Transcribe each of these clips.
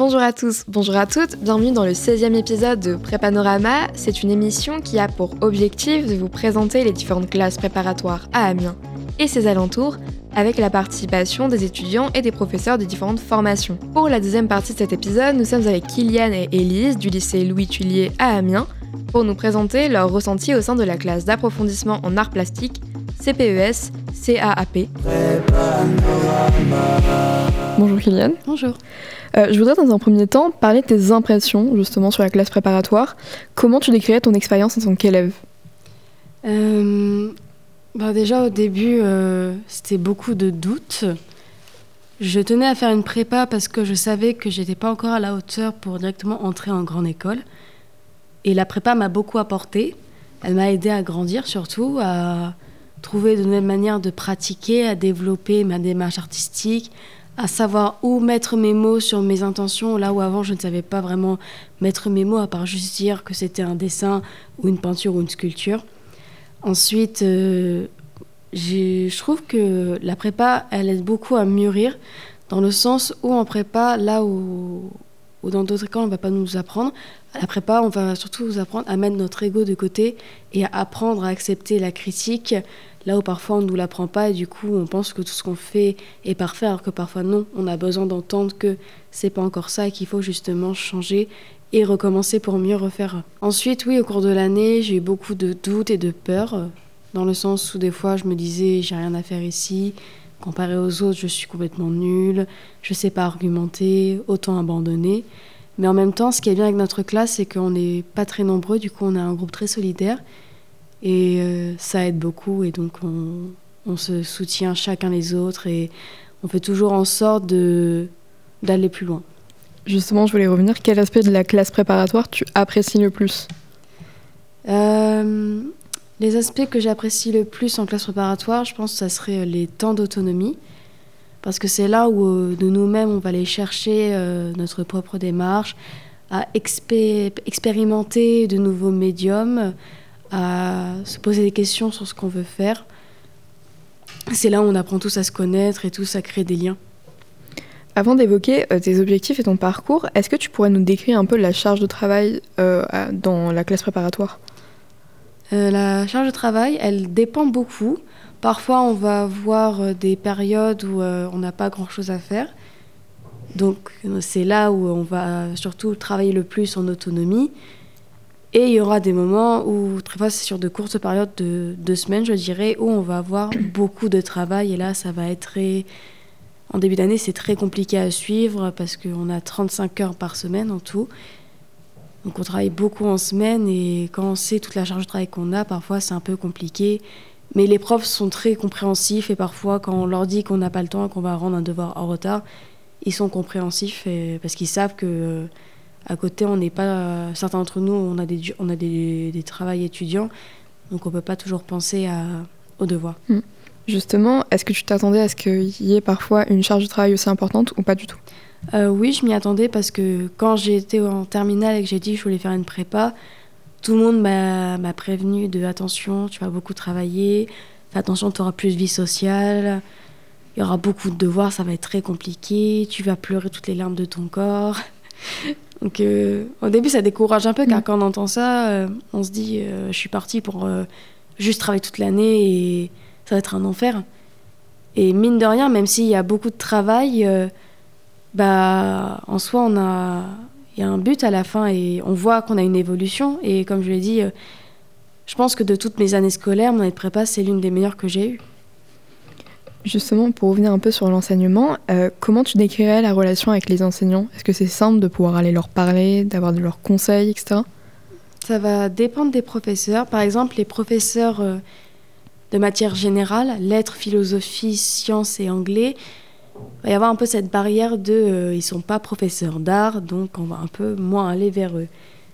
Bonjour à tous, bonjour à toutes, bienvenue dans le 16e épisode de Prépanorama. C'est une émission qui a pour objectif de vous présenter les différentes classes préparatoires à Amiens et ses alentours, avec la participation des étudiants et des professeurs de différentes formations. Pour la deuxième partie de cet épisode, nous sommes avec Kylian et Élise du lycée Louis Thuillier à Amiens pour nous présenter leurs ressentis au sein de la classe d'approfondissement en arts plastiques CPES CAAP. Bonjour Kylian. Bonjour. Je voudrais dans un premier temps parler de tes impressions justement sur la classe préparatoire. Comment tu décrirais ton expérience en tant qu'élève ? Déjà au début, c'était beaucoup de doutes. Je tenais à faire une prépa parce que je savais que j'étais pas encore à la hauteur pour directement entrer en grande école. Et la prépa m'a beaucoup apporté. Elle m'a aidé à grandir surtout, à trouver de nouvelles manières de pratiquer, à développer ma démarche artistique, à savoir où mettre mes mots sur mes intentions, là où avant je ne savais pas vraiment mettre mes mots, à part juste dire que c'était un dessin ou une peinture ou une sculpture. Ensuite, je trouve que la prépa, elle aide beaucoup à mûrir, dans le sens où en prépa, là où dans d'autres écoles, on ne va pas nous apprendre, à la prépa, on va surtout nous apprendre à mettre notre ego de côté et à apprendre à accepter la critique, là où parfois on ne nous l'apprend pas et du coup on pense que tout ce qu'on fait est parfait, alors que parfois non, on a besoin d'entendre que c'est pas encore ça et qu'il faut justement changer et recommencer pour mieux refaire. Ensuite, oui, au cours de l'année, j'ai eu beaucoup de doutes et de peurs, dans le sens où des fois je me disais j'ai rien à faire ici, comparé aux autres je suis complètement nulle, je sais pas argumenter, autant abandonner. Mais en même temps, ce qui est bien avec notre classe, c'est qu'on n'est pas très nombreux, du coup on a un groupe très solidaire et ça aide beaucoup et donc on se soutient chacun les autres et on fait toujours en sorte d'aller plus loin. Justement, je voulais revenir, quel aspect de la classe préparatoire tu apprécies le plus ? Les aspects que j'apprécie le plus en classe préparatoire, je pense que ça serait les temps d'autonomie. Parce que c'est là où de nous-mêmes, on va aller chercher notre propre démarche, à expérimenter de nouveaux médiums, à se poser des questions sur ce qu'on veut faire. C'est là où on apprend tous à se connaître et tous à créer des liens. Avant d'évoquer tes objectifs et ton parcours, est-ce que tu pourrais nous décrire un peu la charge de travail dans la classe préparatoire ? La charge de travail, elle dépend beaucoup. Parfois, on va avoir des périodes où on n'a pas grand-chose à faire. Donc, c'est là où on va surtout travailler le plus en autonomie. Et il y aura des moments où, très fois, c'est sur de courtes périodes de 2 semaines, je dirais, où on va avoir beaucoup de travail. Et là, ça va être très... En début d'année, c'est très compliqué à suivre parce qu'on a 35 heures par semaine en tout. Donc, on travaille beaucoup en semaine et quand on sait toute la charge de travail qu'on a, parfois, c'est un peu compliqué. Mais les profs sont très compréhensifs et parfois, quand on leur dit qu'on n'a pas le temps et qu'on va rendre un devoir en retard, ils sont compréhensifs parce qu'ils savent que à côté, on n'est pas... certains d'entre nous, on a des travails étudiants, donc on ne peut pas toujours penser aux devoirs. Justement, est-ce que tu t'attendais à ce qu'il y ait parfois une charge de travail aussi importante ou pas du tout ? Oui, je m'y attendais parce que quand j'ai été en terminale et que j'ai dit que je voulais faire une prépa, tout le monde m'a prévenu de attention, tu vas beaucoup travailler, fais attention, tu auras plus de vie sociale, il y aura beaucoup de devoirs, ça va être très compliqué, tu vas pleurer toutes les larmes de ton corps. Donc au début ça décourage un peu car quand on entend ça, on se dit je suis partie pour juste travailler toute l'année et ça va être un enfer. Et mine de rien, même s'il y a beaucoup de travail, en soi il y a un but à la fin et on voit qu'on a une évolution. Et comme je l'ai dit, je pense que de toutes mes années scolaires, mon année de prépa, c'est l'une des meilleures que j'ai eues. Justement, pour revenir un peu sur l'enseignement, comment tu décrirais la relation avec les enseignants ? Est-ce que c'est simple de pouvoir aller leur parler, d'avoir de leurs conseils, etc. Ça va dépendre des professeurs. Par exemple, les professeurs de matière générale, lettres, philosophie, sciences et anglais, il va y avoir un peu cette barrière ils ne sont pas professeurs d'art, donc on va un peu moins aller vers eux.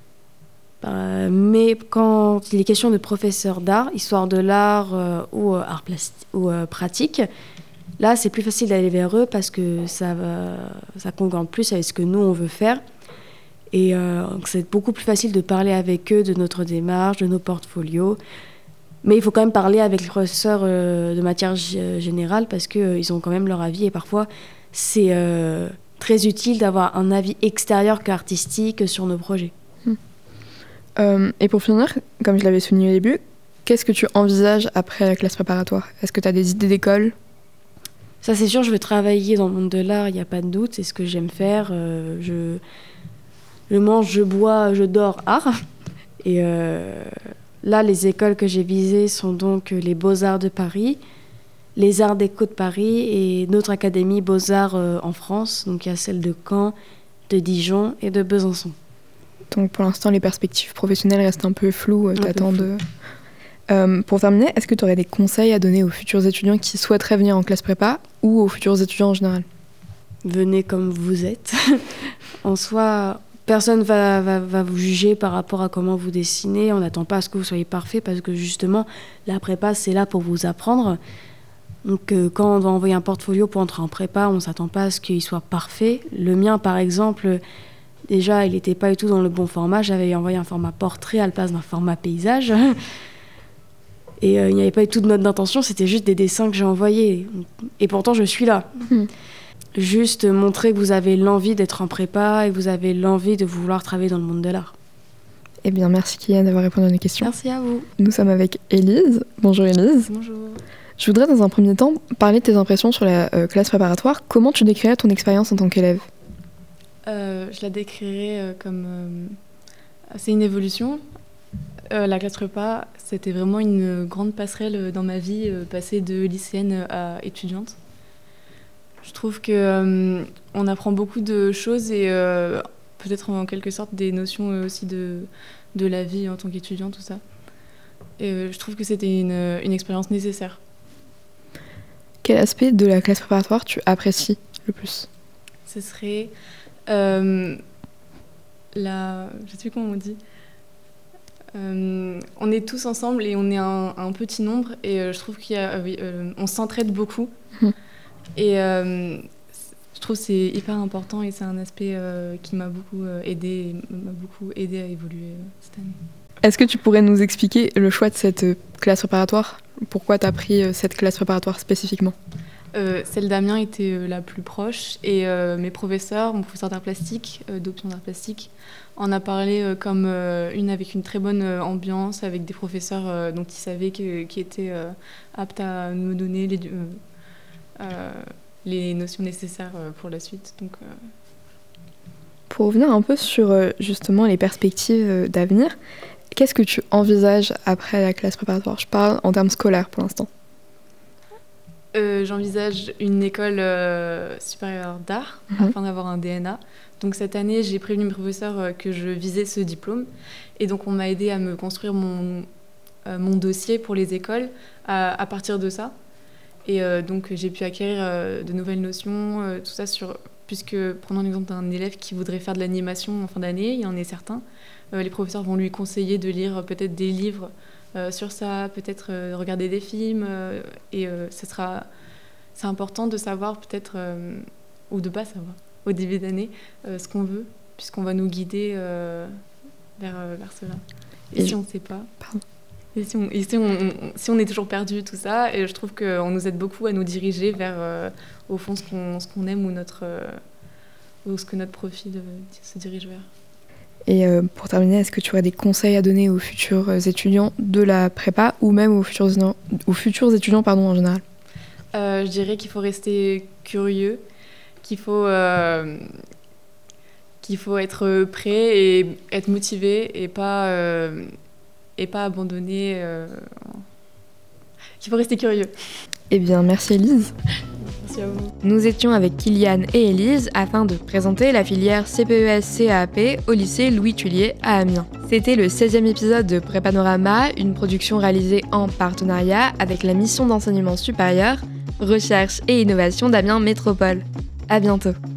Mais quand il est question de professeurs d'art, histoire de l'art ou art plastique ou pratique, là c'est plus facile d'aller vers eux parce que ça concorde plus avec ce que nous on veut faire. Et c'est beaucoup plus facile de parler avec eux de notre démarche, de nos portfolios. Mais il faut quand même parler avec les professeurs de matière générale parce qu'ils ont quand même leur avis et parfois c'est très utile d'avoir un avis extérieur qu'artistique sur nos projets. Et pour finir, comme je l'avais souligné au début, qu'est-ce que tu envisages après la classe préparatoire ? Est-ce que tu as des idées d'école ? Ça, c'est sûr, je veux travailler dans le monde de l'art, il n'y a pas de doute, c'est ce que j'aime faire. Je mange, je bois, je dors art. Et là, les écoles que j'ai visées sont donc les Beaux-Arts de Paris, les Arts Déco de Paris et notre académie Beaux-Arts en France. Donc il y a celle de Caen, de Dijon et de Besançon. Donc pour l'instant, les perspectives professionnelles restent un peu floues. Pour terminer, est-ce que tu aurais des conseils à donner aux futurs étudiants qui souhaiteraient venir en classe prépa ou aux futurs étudiants en général ? Venez comme vous êtes. En soi, personne va vous juger par rapport à comment vous dessinez. On n'attend pas à ce que vous soyez parfait parce que justement, la prépa, c'est là pour vous apprendre. Donc quand on va envoyer un portfolio pour entrer en prépa, on ne s'attend pas à ce qu'il soit parfait. Le mien, par exemple, déjà, il n'était pas du tout dans le bon format. J'avais envoyé un format portrait à la place d'un format paysage. Et il n'y avait pas du tout de note d'intention, c'était juste des dessins que j'ai envoyés. Et pourtant, je suis là. Juste montrer que vous avez l'envie d'être en prépa et que vous avez l'envie de vouloir travailler dans le monde de l'art. Eh bien, merci Kylian d'avoir répondu à nos questions. Merci à vous. Nous sommes avec Élise. Bonjour Élise. Bonjour. Je voudrais dans un premier temps parler de tes impressions sur la classe préparatoire. Comment tu décrirais ton expérience en tant qu'élève ? Je la décrirais comme... c'est une évolution. La classe prépa, c'était vraiment une grande passerelle dans ma vie, passer de lycéenne à étudiante. Je trouve qu'on apprend beaucoup de choses et peut-être en quelque sorte des notions aussi de la vie en tant qu'étudiant, tout ça. Et je trouve que c'était une expérience nécessaire. Quel aspect de la classe préparatoire tu apprécies le plus ? Ce serait je sais plus comment on dit. On est tous ensemble et on est un petit nombre et je trouve on s'entraide beaucoup. Et je trouve que c'est hyper important et c'est un aspect qui m'a beaucoup aidé à évoluer cette année. Est-ce que tu pourrais nous expliquer le choix de cette classe préparatoire ? Pourquoi tu as pris cette classe préparatoire spécifiquement ? Celle d'Amiens était la plus proche et mon professeur d'art plastique, d'option d'art plastique, en a parlé comme une avec une très bonne ambiance, avec des professeurs dont ils savaient qui étaient aptes à me donner les notions nécessaires pour la suite. Donc, Pour revenir un peu sur justement les perspectives d'avenir, qu'est-ce que tu envisages après la classe préparatoire ? Je parle en termes scolaires pour l'instant. J'envisage une école supérieure d'art afin d'avoir un DNA. Donc cette année, j'ai prévenu mes professeurs que je visais ce diplôme. Et donc on m'a aidé à me construire mon dossier pour les écoles à partir de ça. Et donc j'ai pu acquérir de nouvelles notions, tout ça puisque, prenons l'exemple d'un élève qui voudrait faire de l'animation en fin d'année, il y en est certain, les professeurs vont lui conseiller de lire peut-être des livres sur ça, peut-être regarder des films, et c'est important de savoir peut-être, ou de ne pas savoir, au début d'année, ce qu'on veut, puisqu'on va nous guider vers cela. Et si on ne sait pas... Pardon. Et si on est toujours perdu, tout ça, et je trouve qu'on nous aide beaucoup à nous diriger vers, au fond, ce qu'on aime ou ce que notre profil se dirige vers. Et pour terminer, est-ce que tu aurais des conseils à donner aux futurs étudiants de la prépa ou même aux futurs étudiants en général ? Je dirais qu'il faut rester curieux, qu'il faut être prêt et être motivé et pas abandonner. Qu'il faut rester curieux. Eh bien, merci Élise. Merci à vous. Nous étions avec Kylian et Élise afin de présenter la filière CPES-CAP au lycée Louis Tullier à Amiens. C'était le 16e épisode de Prépanorama, une production réalisée en partenariat avec la mission d'enseignement supérieur, recherche et innovation d'Amiens Métropole. À bientôt.